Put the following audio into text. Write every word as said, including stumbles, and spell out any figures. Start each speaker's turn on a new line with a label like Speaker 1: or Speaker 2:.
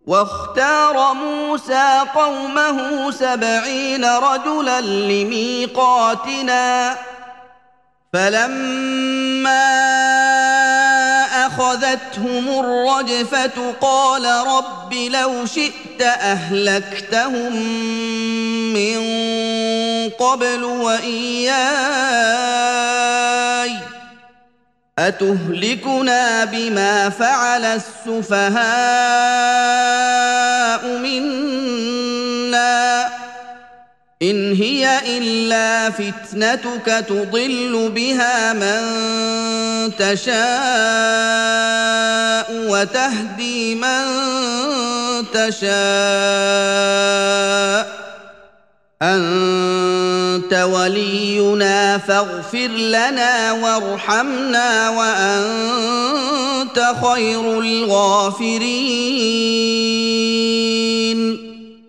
Speaker 1: واختار موسى قومه سبعين رجلا لميقاتنا فلما أخذتهم الرجفة قال رب لو شئت أهلكتهم من قبل وإياي أتهلكنا بما فعل السفهاء منا إن هي إلا فتنتك تضل بها من تشاء وتهدي من تشاء أنت ولينا فاغفر لنا وارحمنا وأنت خير الغافرين.